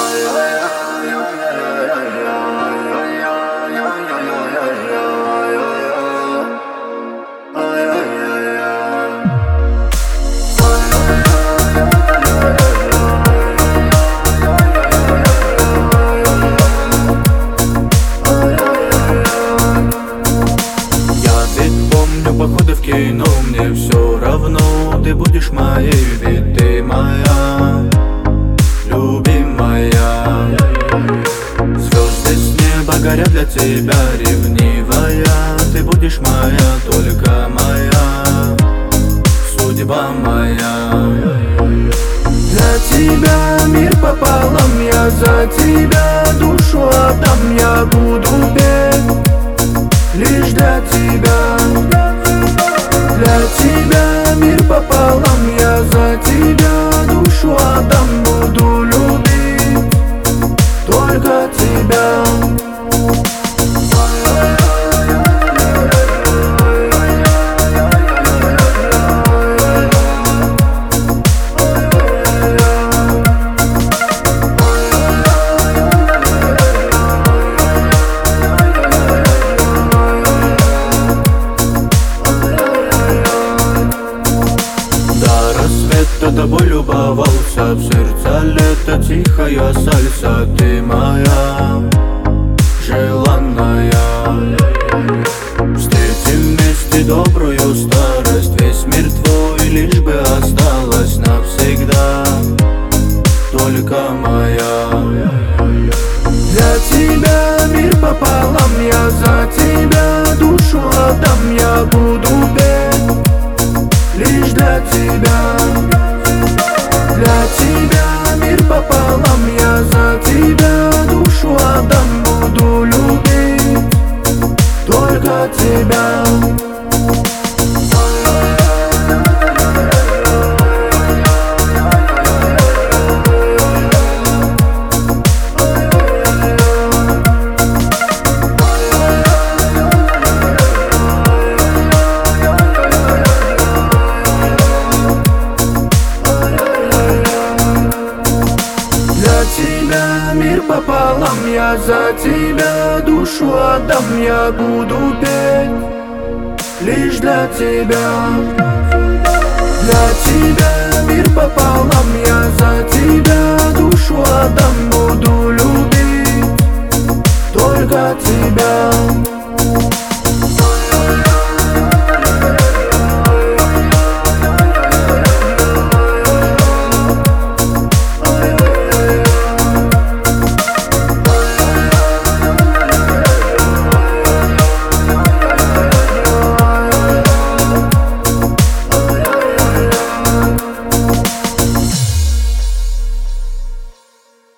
Походы в кино, мне все равно, ты будешь моей, ведь ты моя, любимая. Звезды с неба горят для тебя, ревнивая. Ты будешь моя, только моя, судьба моя. Для тебя мир пополам, я за тебя душу отдам. Я буду петь лишь для тебя. Для тебя мир пополам, я за тебя душу отдам. Буду любить только тебя. Тобой любовался, в сердце лето, тихая сальса. Ты моя, желанная. Встретим вместе добрую старость. Весь мир твой, лишь бы осталась навсегда только моя. Для тебя мир пополам, я за тебя душу отдам. Я буду петь лишь для тебя. Для тебя мир пополам, я за тебя душу отдам. Буду любить только тебя. Мир пополам, я за тебя душу отдам. Я буду петь лишь для тебя. Для тебя мир пополам, я за тебя